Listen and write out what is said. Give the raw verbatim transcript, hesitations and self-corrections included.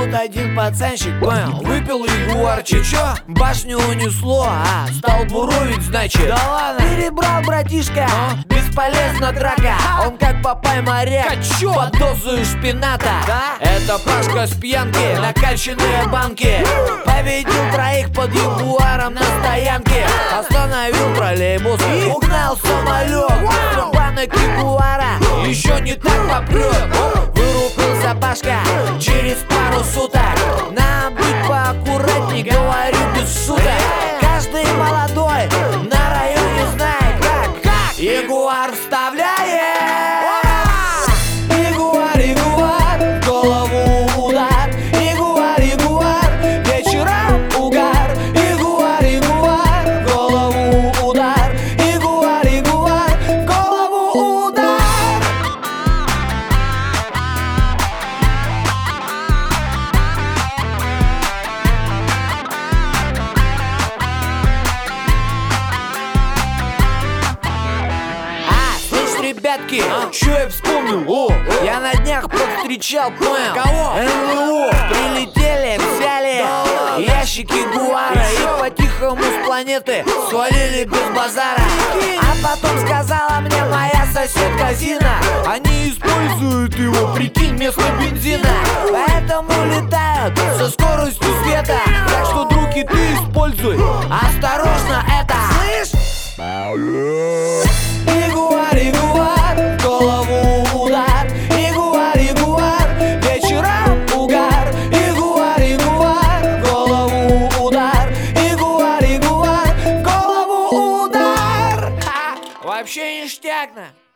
тут один пацанчик, понял, выпил ягуарчик. Чё? Башню унесло, а стал буровить, значит. Да ладно. Перебрал, братишка, но бесполезна драка. Он как Папай моряк под дозу шпината. Да? Это Пашка с пьянки, накачанные банки. Победил троих под ягуаром на стоянке. Остановил троллейбус, угнал самолет. Банок ягуара еще не так попрет. Вырубился Пашка через пару суток. Нам быть поаккуратней, говорю без шуток. Каждый молодой на районе знает, как, как ягуар вставляет. Ягуар, ягуар, в голову удар. Ягуар, ягуар, вечером угар. Ягуар, ягуар, в голову удар. Ягуар, ягуар, в голову удар. Ребятки, а? Чё я вспомнил? О, я на днях повстречал, понял? Кого? эн вэ о. Прилетели, взяли да, ящик ягуара и, и по-тихому с планеты свалили без базара. А потом сказала мне моя соседка Зина, они используют его, прикинь, вместо бензина. Поэтому летают со скоростью света. Так что, друг, и ты используй осторожно это. Слышь? Ягуар, ягуар, в голову удар. Ягуар, ягуар, вечером угар. Ягуар, ягуар, в голову удар. Ягуар, ягуар, в голову удар. Ха, вообще ништяк-то.